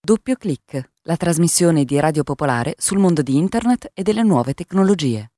Doppio Clic, la trasmissione di Radio Popolare sul mondo di Internet e delle nuove tecnologie.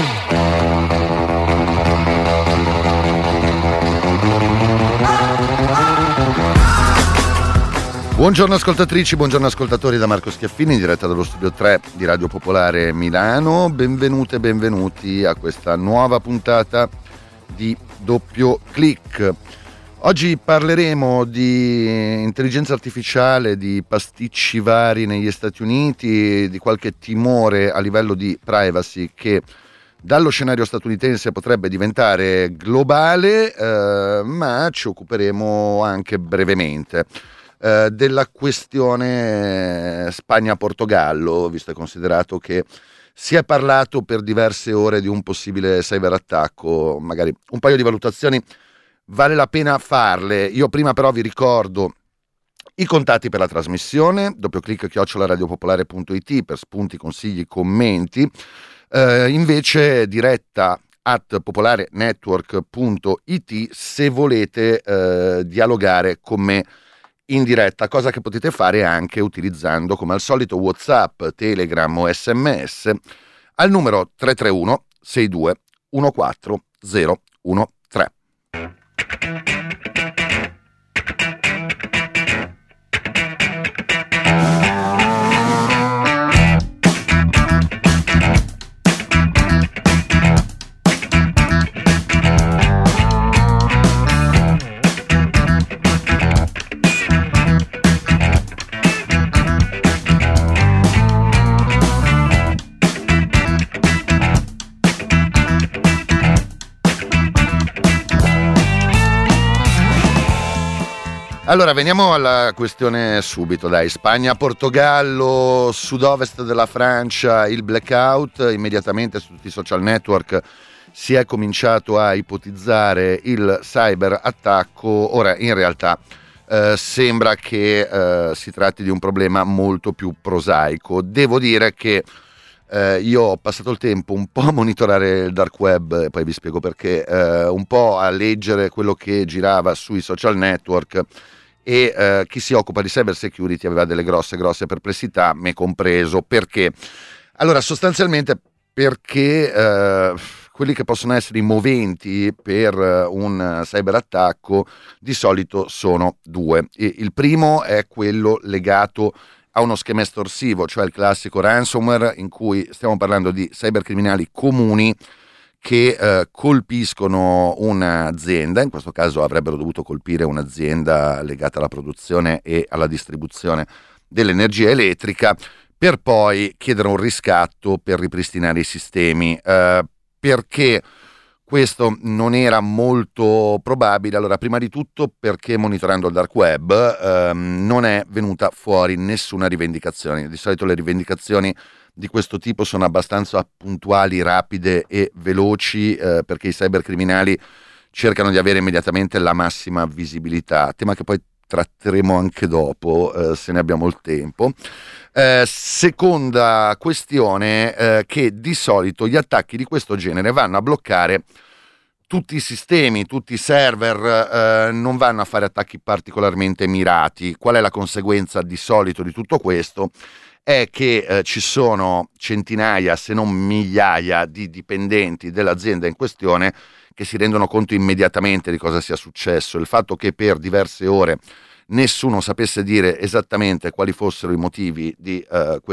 Buongiorno ascoltatrici, buongiorno ascoltatori da Marco Schiaffini in diretta dallo studio 3 di Radio Popolare Milano. Benvenute e benvenuti a questa nuova puntata di Doppio Clic. Oggi parleremo di intelligenza artificiale, di pasticci vari negli Stati Uniti, di qualche timore a livello di privacy che dallo scenario statunitense potrebbe diventare globale, ma ci occuperemo anche brevemente della questione Spagna-Portogallo, visto e considerato che si è parlato per diverse ore di un possibile cyberattacco. Magari un paio di valutazioni vale la pena farle. Io prima però vi ricordo i contatti per la trasmissione: doppio-clic@radiopopolare.it per spunti, consigli, commenti, invece diretta @popolarenetwork.it se volete dialogare con me in diretta, cosa che potete fare anche utilizzando come al solito WhatsApp, Telegram o SMS al numero 331 62 14 013. Allora, veniamo alla questione subito, dai. Spagna-Portogallo, sud-ovest della Francia, il blackout. Immediatamente su tutti i social network si è cominciato a ipotizzare il cyberattacco. Ora, in realtà, sembra che si tratti di un problema molto più prosaico. Devo dire che io ho passato il tempo un po' a monitorare il dark web, e poi vi spiego perché, un po' a leggere quello che girava sui social network, e chi si occupa di cyber security aveva delle grosse perplessità, me compreso. Perché? Allora, sostanzialmente perché quelli che possono essere i moventi per un cyberattacco di solito sono due. Il primo è quello legato a uno schema estorsivo, cioè il classico ransomware, in cui stiamo parlando di cybercriminali comuni che colpiscono un'azienda. In questo caso avrebbero dovuto colpire un'azienda legata alla produzione e alla distribuzione dell'energia elettrica, per poi chiedere un riscatto per ripristinare i sistemi. Perché questo non era molto probabile? Allora, prima di tutto perché monitorando il dark web non è venuta fuori nessuna rivendicazione. Di solito le rivendicazioni di questo tipo sono abbastanza puntuali, rapide e veloci, perché i cybercriminali cercano di avere immediatamente la massima visibilità, tema che poi tratteremo anche dopo, se ne abbiamo il tempo. Seconda questione, che di solito gli attacchi di questo genere vanno a bloccare tutti i sistemi, tutti i server, non vanno a fare attacchi particolarmente mirati. Qual è la conseguenza di solito di tutto questo? È che ci sono centinaia, se non migliaia, di dipendenti dell'azienda in questione che si rendono conto immediatamente di cosa sia successo. Il fatto che per diverse ore nessuno sapesse dire esattamente quali fossero i motivi di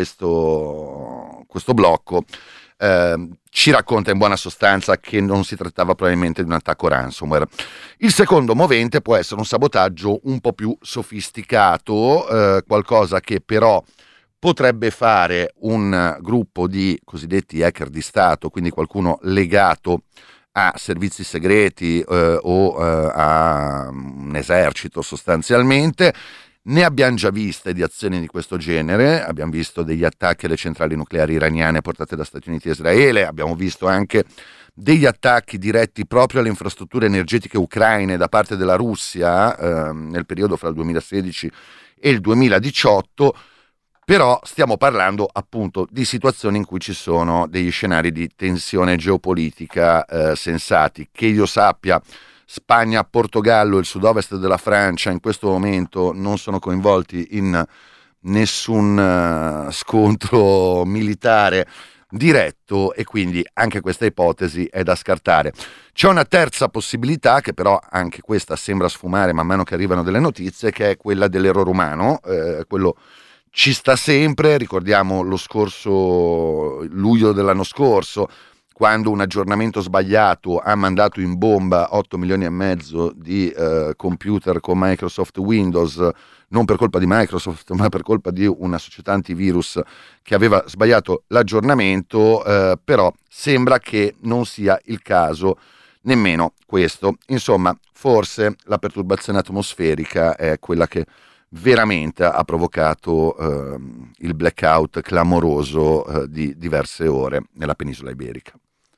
questo blocco ci racconta in buona sostanza che non si trattava probabilmente di un attacco ransomware. Il secondo movente può essere un sabotaggio un po' più sofisticato, qualcosa che però potrebbe fare un gruppo di cosiddetti hacker di Stato, quindi qualcuno legato a servizi segreti o a un esercito sostanzialmente. Ne abbiamo già viste di azioni di questo genere. Abbiamo visto degli attacchi alle centrali nucleari iraniane portate da Stati Uniti e Israele, abbiamo visto anche degli attacchi diretti proprio alle infrastrutture energetiche ucraine da parte della Russia nel periodo fra il 2016 e il 2018. Però stiamo parlando appunto di situazioni in cui ci sono degli scenari di tensione geopolitica sensati. Che io sappia, Spagna, Portogallo e il sud-ovest della Francia in questo momento non sono coinvolti in nessun scontro militare diretto, e quindi anche questa ipotesi è da scartare. C'è una terza possibilità, che però anche questa sembra sfumare man mano che arrivano delle notizie, che è quella dell'errore umano. Quello ci sta sempre, ricordiamo lo scorso luglio dell'anno scorso, quando un aggiornamento sbagliato ha mandato in bomba 8 milioni e mezzo di computer con Microsoft Windows, non per colpa di Microsoft, ma per colpa di una società antivirus che aveva sbagliato l'aggiornamento, però sembra che non sia il caso nemmeno questo. Insomma, forse la perturbazione atmosferica è quella che veramente ha provocato il blackout clamoroso di diverse ore nella penisola iberica.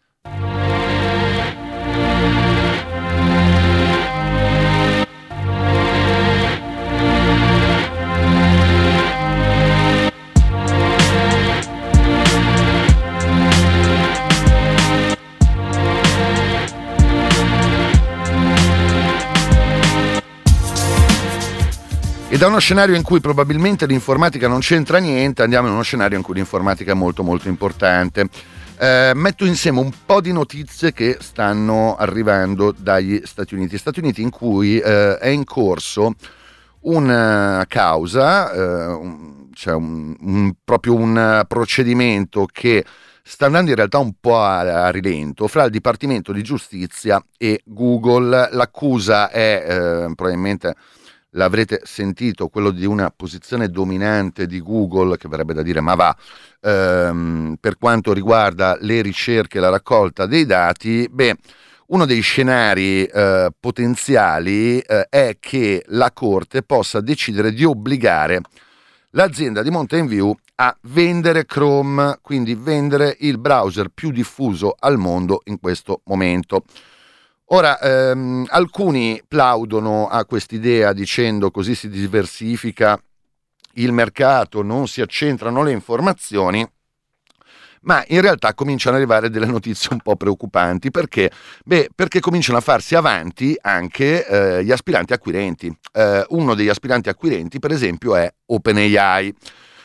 E da uno scenario in cui probabilmente l'informatica non c'entra niente, andiamo in uno scenario in cui l'informatica è molto molto importante. Metto insieme un po' di notizie che stanno arrivando dagli Stati Uniti in cui è in corso una causa, c'è proprio un procedimento che sta andando in realtà un po' a rilento fra il Dipartimento di Giustizia e Google. L'accusa è probabilmente, l'avrete sentito, quello di una posizione dominante di Google, che verrebbe da dire ma va, per quanto riguarda le ricerche e la raccolta dei dati. Uno dei scenari potenziali è che la Corte possa decidere di obbligare l'azienda di Mountain View a vendere Chrome, quindi vendere il browser più diffuso al mondo in questo momento. Ora, alcuni plaudono a quest'idea dicendo così si diversifica il mercato, non si accentrano le informazioni, ma in realtà cominciano ad arrivare delle notizie un po' preoccupanti. Perché? Perché cominciano a farsi avanti anche gli aspiranti acquirenti. Uno degli aspiranti acquirenti, per esempio, è OpenAI,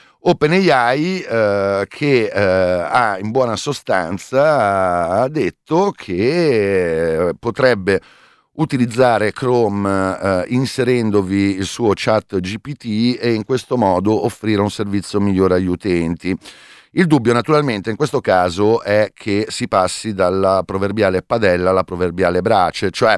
che ha in buona sostanza ha detto che potrebbe utilizzare Chrome inserendovi il suo chat GPT e in questo modo offrire un servizio migliore agli utenti. Il dubbio naturalmente in questo caso è che si passi dalla proverbiale padella alla proverbiale brace, cioè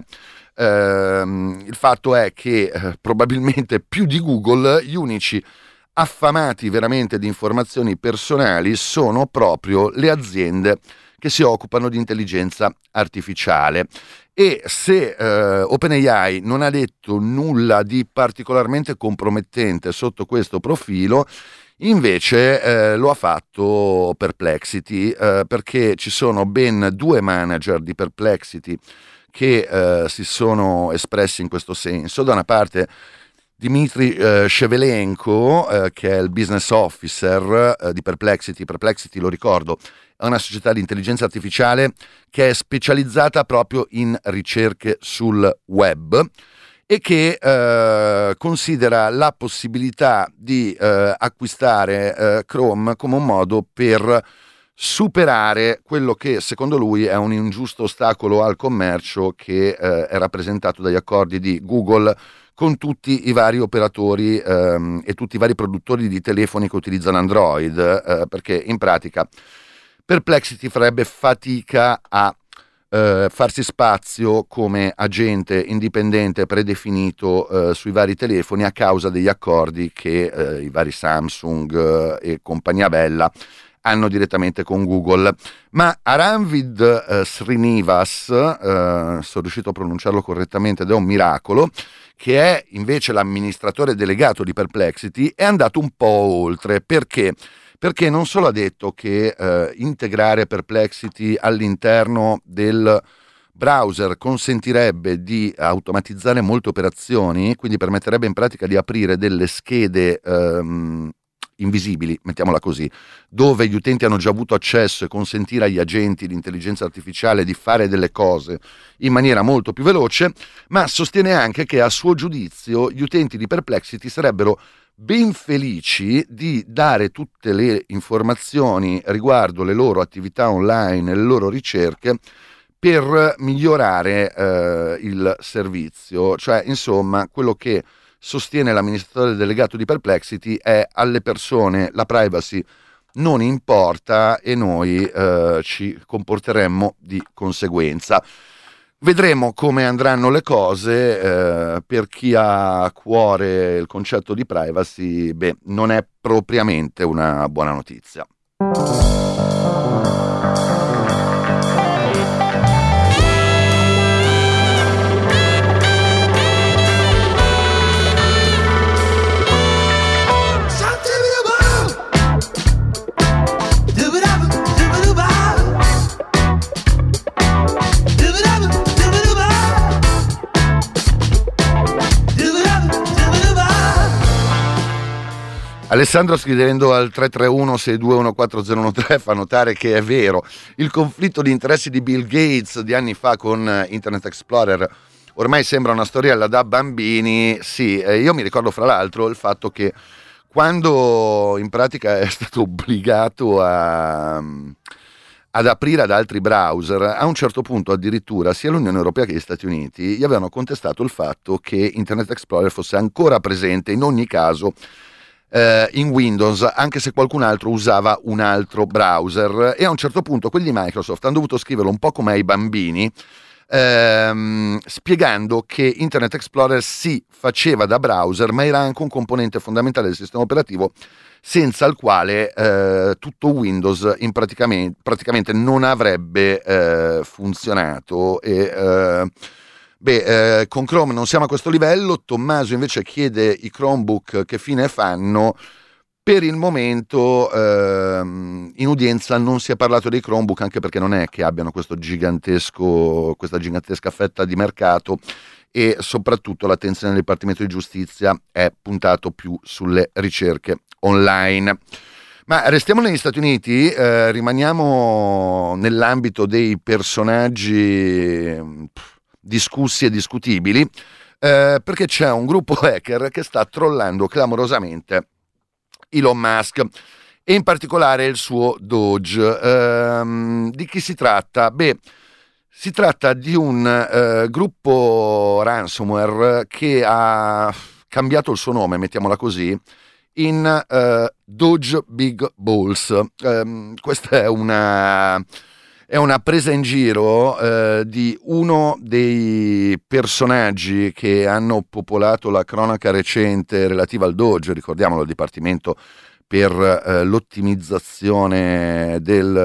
il fatto è che probabilmente più di Google gli unici affamati veramente di informazioni personali sono proprio le aziende che si occupano di intelligenza artificiale. E se OpenAI non ha detto nulla di particolarmente compromettente sotto questo profilo, invece lo ha fatto Perplexity, perché ci sono ben 2 manager di Perplexity che si sono espressi in questo senso. Da una parte Dmitry Shevelenko, che è il business officer di Perplexity. Perplexity, lo ricordo, è una società di intelligenza artificiale che è specializzata proprio in ricerche sul web e che considera la possibilità di acquistare Chrome come un modo per superare quello che secondo lui è un ingiusto ostacolo al commercio che è rappresentato dagli accordi di Google con tutti i vari operatori e tutti i vari produttori di telefoni che utilizzano Android, perché in pratica Perplexity farebbe fatica a farsi spazio come agente indipendente predefinito sui vari telefoni a causa degli accordi che i vari Samsung e compagnia bella hanno direttamente con Google. Ma Aranvid Srinivas, sono riuscito a pronunciarlo correttamente ed è un miracolo, che è invece l'amministratore delegato di Perplexity, è andato un po' oltre. Perché non solo ha detto che integrare Perplexity all'interno del browser consentirebbe di automatizzare molte operazioni, quindi permetterebbe in pratica di aprire delle schede invisibili, mettiamola così, dove gli utenti hanno già avuto accesso, e consentire agli agenti di intelligenza artificiale di fare delle cose in maniera molto più veloce. Ma sostiene anche che a suo giudizio gli utenti di Perplexity sarebbero ben felici di dare tutte le informazioni riguardo le loro attività online, le loro ricerche, per migliorare il servizio. Cioè, insomma, quello che sostiene l'amministratore delegato di Perplexity è: alle persone la privacy non importa e noi ci comporteremmo di conseguenza. Vedremo come andranno le cose. Per chi ha a cuore il concetto di privacy, non è propriamente una buona notizia. Alessandro, scrivendo al 331-6214013, fa notare che è vero, il conflitto di interessi di Bill Gates di anni fa con Internet Explorer ormai sembra una storiella da bambini. Sì, io mi ricordo fra l'altro il fatto che quando in pratica è stato obbligato ad aprire ad altri browser, a un certo punto addirittura sia l'Unione Europea che gli Stati Uniti gli avevano contestato il fatto che Internet Explorer fosse ancora presente in ogni caso in Windows, anche se qualcun altro usava un altro browser. E a un certo punto quelli di Microsoft hanno dovuto scriverlo un po' come ai bambini, spiegando che Internet Explorer si faceva da browser, ma era anche un componente fondamentale del sistema operativo, senza il quale tutto Windows praticamente non avrebbe funzionato. E con Chrome non siamo a questo livello. Tommaso invece chiede: i Chromebook che fine fanno? Per il momento in udienza non si è parlato dei Chromebook, anche perché non è che abbiano questa gigantesca fetta di mercato, e soprattutto l'attenzione del Dipartimento di Giustizia è puntato più sulle ricerche online. Ma restiamo negli Stati Uniti, rimaniamo nell'ambito dei personaggi discussi e discutibili, perché c'è un gruppo hacker che sta trollando clamorosamente Elon Musk e in particolare il suo Doge. Di chi si tratta? Si tratta di un gruppo ransomware che ha cambiato il suo nome, mettiamola così, in Doge Big Balls. Questa è una presa in giro di uno dei personaggi che hanno popolato la cronaca recente relativa al Doge. Ricordiamolo, il Dipartimento per l'ottimizzazione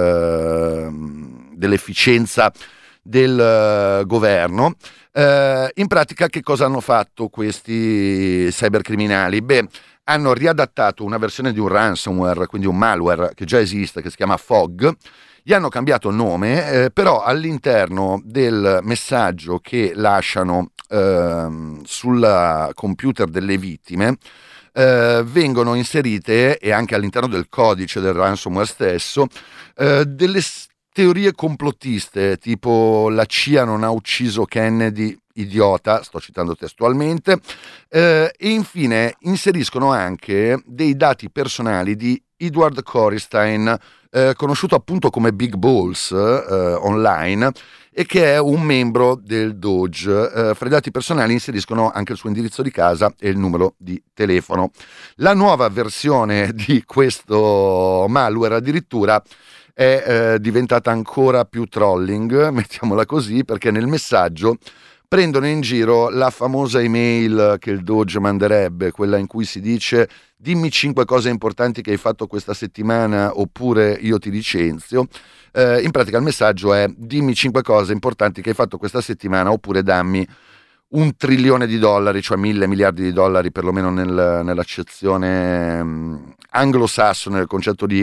dell'efficienza del governo. In pratica che cosa hanno fatto questi cybercriminali? Hanno riadattato una versione di un ransomware, quindi un malware che già esiste, che si chiama Fog. Gli hanno cambiato nome, però all'interno del messaggio che lasciano sul computer delle vittime vengono inserite, e anche all'interno del codice del ransomware stesso, delle teorie complottiste, tipo la CIA non ha ucciso Kennedy, idiota, sto citando testualmente, e infine inseriscono anche dei dati personali di Edward Coristein, conosciuto appunto come Big Balls online, e che è un membro del Doge. Fra i dati personali inseriscono anche il suo indirizzo di casa e il numero di telefono. La nuova versione di questo malware addirittura è diventata ancora più trolling, mettiamola così, perché nel messaggio prendono in giro la famosa email che il Doge manderebbe, quella in cui si dice: dimmi 5 cose importanti che hai fatto questa settimana oppure io ti licenzio. In pratica il messaggio è: dimmi 5 cose importanti che hai fatto questa settimana oppure dammi $1 trilione, cioè 1.000 miliardi di dollari, perlomeno nell'accezione anglosassone del concetto di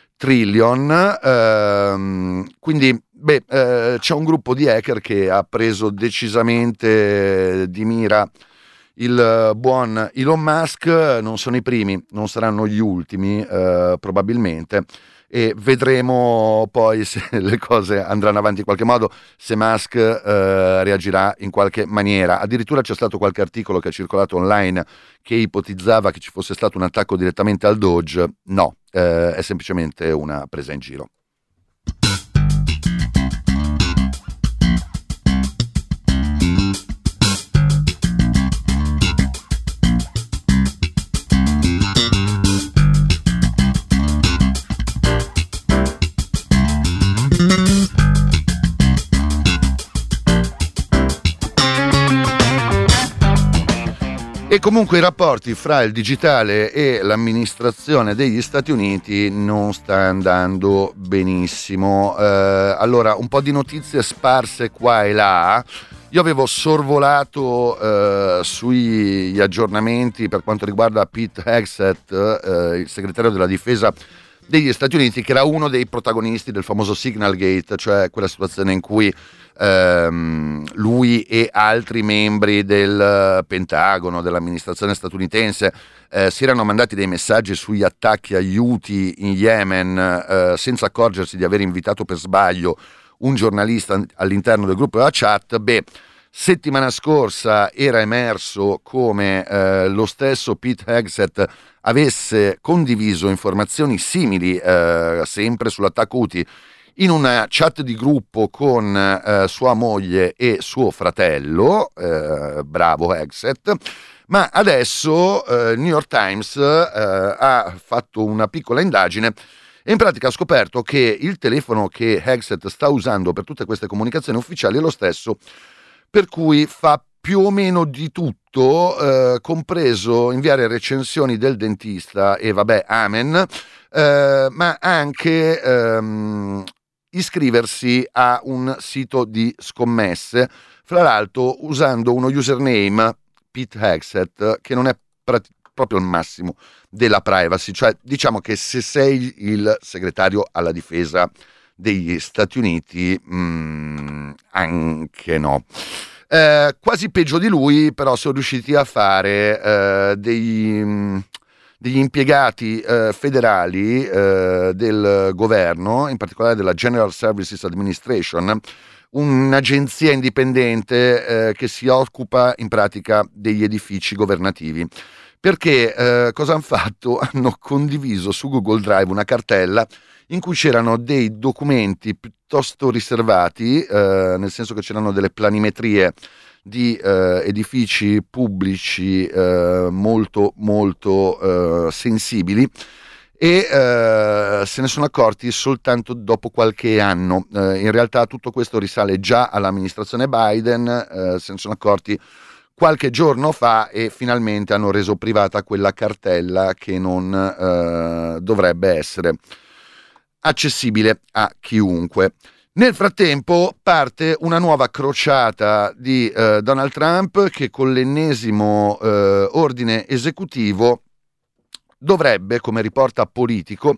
trillion. Quindi c'è un gruppo di hacker che ha preso decisamente di mira il buon Elon Musk. Non sono i primi, non saranno gli ultimi probabilmente, e vedremo poi se le cose andranno avanti in qualche modo, se Musk reagirà in qualche maniera. Addirittura c'è stato qualche articolo che è circolato online che ipotizzava che ci fosse stato un attacco direttamente al Doge. No, è semplicemente una presa in giro. E comunque i rapporti fra il digitale e l'amministrazione degli Stati Uniti non sta andando benissimo. Allora, un po' di notizie sparse qua e là. Io avevo sorvolato sugli aggiornamenti per quanto riguarda Pete Hegseth, il segretario della difesa degli Stati Uniti, che era uno dei protagonisti del famoso Signal Gate, cioè quella situazione in cui lui e altri membri del Pentagono, dell'amministrazione statunitense, si erano mandati dei messaggi sugli attacchi agli Houthi in Yemen senza accorgersi di aver invitato per sbaglio un giornalista all'interno del gruppo della chat. Settimana scorsa era emerso come lo stesso Pete Hegseth avesse condiviso informazioni simili sempre sull'attacco Houthi in una chat di gruppo con sua moglie e suo fratello, bravo Hegseth. Ma adesso il New York Times ha fatto una piccola indagine e in pratica ha scoperto che il telefono che Hegseth sta usando per tutte queste comunicazioni ufficiali è lo stesso per cui fa più o meno di tutto, compreso inviare recensioni del dentista e vabbè, amen, ma anche iscriversi a un sito di scommesse, fra l'altro usando uno username Pete Hegseth che non è proprio il massimo della privacy, cioè diciamo che se sei il segretario alla difesa degli Stati Uniti anche no. Quasi peggio di lui però sono riusciti a fare degli impiegati federali del governo, in particolare della General Services Administration, un'agenzia indipendente che si occupa in pratica degli edifici governativi. Perché cosa hanno fatto? Hanno condiviso su Google Drive una cartella in cui c'erano dei documenti piuttosto riservati, nel senso che c'erano delle planimetrie di edifici pubblici molto molto sensibili, e se ne sono accorti soltanto dopo qualche anno. In realtà tutto questo risale già all'amministrazione Biden, se ne sono accorti qualche giorno fa e finalmente hanno reso privata quella cartella che non dovrebbe essere accessibile a chiunque. Nel frattempo parte una nuova crociata di Donald Trump, che con l'ennesimo ordine esecutivo dovrebbe, come riporta Politico,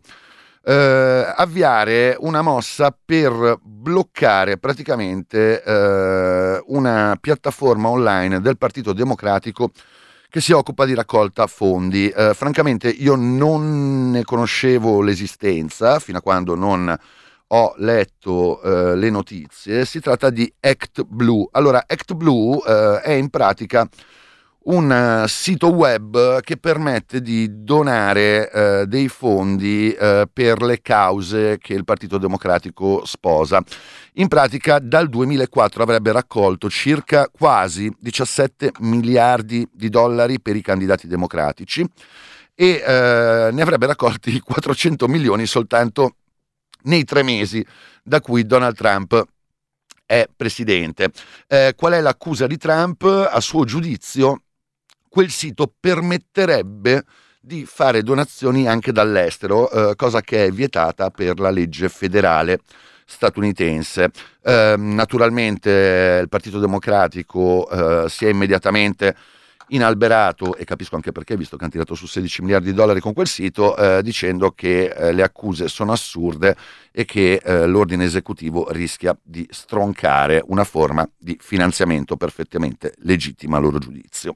avviare una mossa per bloccare praticamente una piattaforma online del Partito Democratico che si occupa di raccolta fondi. Francamente io non ne conoscevo l'esistenza fino a quando non ho letto le notizie. Si tratta di ActBlue. Allora, ActBlue è in pratica un sito web che permette di donare dei fondi per le cause che il Partito Democratico sposa. In pratica dal 2004 avrebbe raccolto circa quasi 17 miliardi di dollari per i candidati democratici e ne avrebbe raccolti 400 milioni soltanto nei 3 mesi da cui Donald Trump è presidente. Qual è l'accusa di Trump? A suo giudizio quel sito permetterebbe di fare donazioni anche dall'estero, cosa che è vietata per la legge federale statunitense. Naturalmente il Partito Democratico si è immediatamente inalberato, e capisco anche perché, visto che hanno tirato su 16 miliardi di dollari con quel sito, dicendo che le accuse sono assurde e che l'ordine esecutivo rischia di stroncare una forma di finanziamento perfettamente legittima a loro giudizio.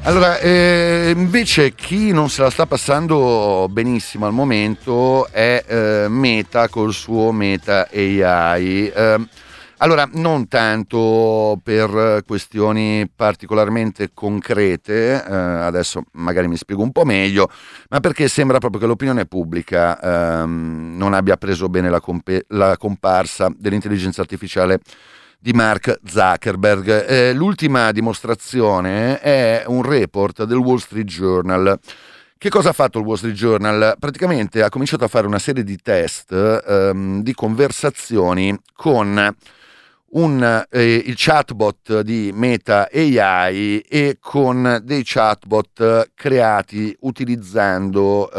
Allora, invece chi non se la sta passando benissimo al momento è Meta col suo Meta AI. Allora, non tanto per questioni particolarmente concrete, adesso magari mi spiego un po' meglio, ma perché sembra proprio che l'opinione pubblica non abbia preso bene la comparsa dell'intelligenza artificiale di Mark Zuckerberg. L'ultima dimostrazione è un report del Wall Street Journal. Che cosa ha fatto il Wall Street Journal? Praticamente ha cominciato a fare una serie di test di conversazioni con il chatbot di Meta AI e con dei chatbot creati utilizzando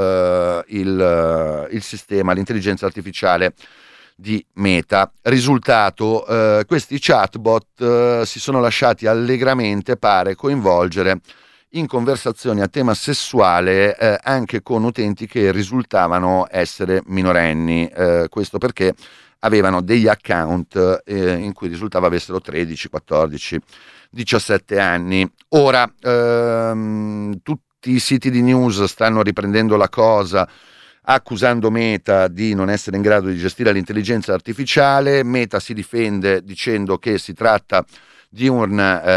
il sistema, l'intelligenza artificiale di Meta. Risultato, questi chatbot si sono lasciati allegramente, pare, coinvolgere in conversazioni a tema sessuale anche con utenti che risultavano essere minorenni, questo perché avevano degli account in cui risultava avessero 13, 14, 17 anni. Ora, tutti i siti di news stanno riprendendo la cosa, accusando Meta di non essere in grado di gestire l'intelligenza artificiale. Meta si difende dicendo che si tratta di un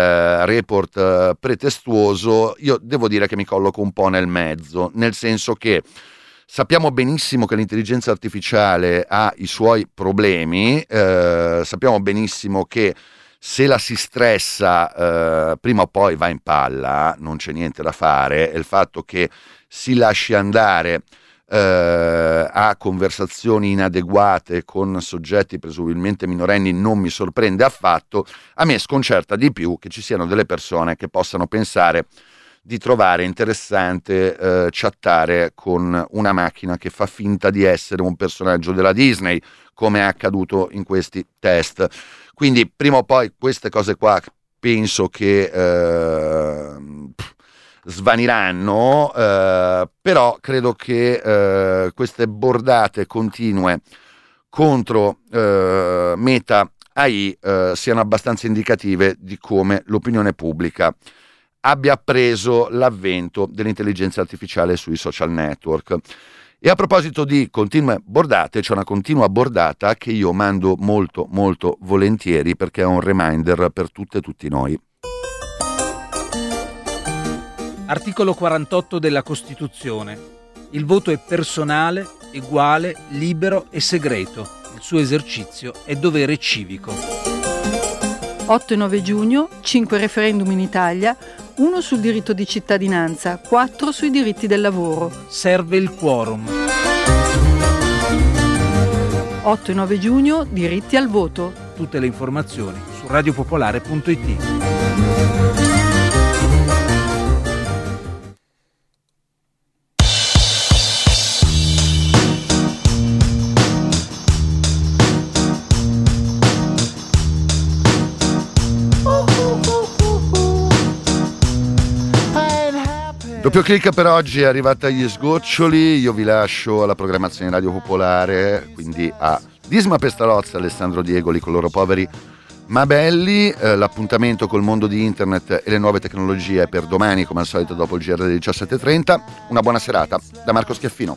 report pretestuoso. Io devo dire che mi colloco un po' nel mezzo, nel senso che sappiamo benissimo che l'intelligenza artificiale ha i suoi problemi, sappiamo benissimo che se la si stressa prima o poi va in palla, non c'è niente da fare, e il fatto che si lasci andare a conversazioni inadeguate con soggetti presumibilmente minorenni non mi sorprende affatto. A me sconcerta di più che ci siano delle persone che possano pensare di trovare interessante chattare con una macchina che fa finta di essere un personaggio della Disney, come è accaduto in questi test. Quindi prima o poi queste cose qua penso che svaniranno, però credo che queste bordate continue contro Meta AI siano abbastanza indicative di come l'opinione pubblica abbia preso l'avvento dell'intelligenza artificiale sui social network. E a proposito di continue bordate, c'è una continua bordata che io mando molto molto volentieri perché è un reminder per tutte e tutti noi. Articolo 48 della Costituzione. Il voto è personale, eguale, libero e segreto. Il suo esercizio è dovere civico. 8 e 9 giugno, 5 referendum in Italia, 1 sul diritto di cittadinanza, 4 sui diritti del lavoro. Serve il quorum. 8 e 9 giugno, diritti al voto. Tutte le informazioni su radiopopolare.it. Doppio clic per oggi è arrivata agli sgoccioli, io vi lascio alla programmazione Radio Popolare, quindi a Disma Pestalozzi, Alessandro Diegoli con loro poveri ma belli. L'appuntamento col mondo di internet e le nuove tecnologie per domani, come al solito dopo il GR delle 17.30. Una buona serata da Marco Schiaffino.